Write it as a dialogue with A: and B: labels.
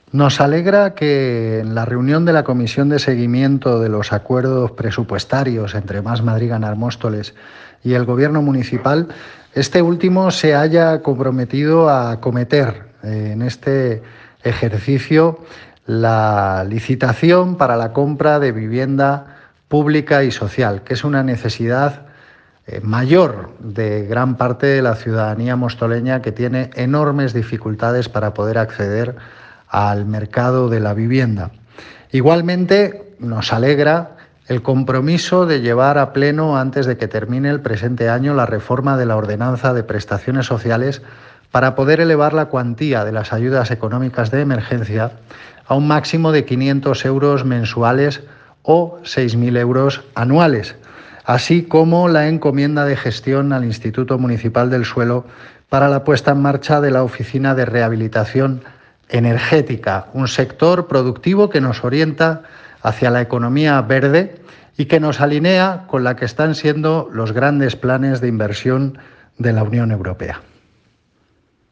A: Nos alegra que en la reunión de la Comisión de Seguimiento de los Acuerdos Presupuestarios entre Mas Madrid Ganar Móstoles y el Gobierno municipal, este último se haya comprometido a acometer en este ejercicio la licitación para la compra de vivienda pública y social, que es una necesidad mayor de gran parte de la ciudadanía mostoleña, que tiene enormes dificultades para poder acceder al mercado de la vivienda. Igualmente, nos alegra el compromiso de llevar a pleno, antes de que termine el presente año, la reforma de la Ordenanza de Prestaciones Sociales para poder elevar la cuantía de las ayudas económicas de emergencia a un máximo de 500 euros mensuales o 6.000 euros anuales, así como la encomienda de gestión al Instituto Municipal del Suelo para la puesta en marcha de la Oficina de Rehabilitación Energética, un sector productivo que nos orienta hacia la economía verde y que nos alinea con la que están siendo los grandes planes de inversión de la Unión Europea.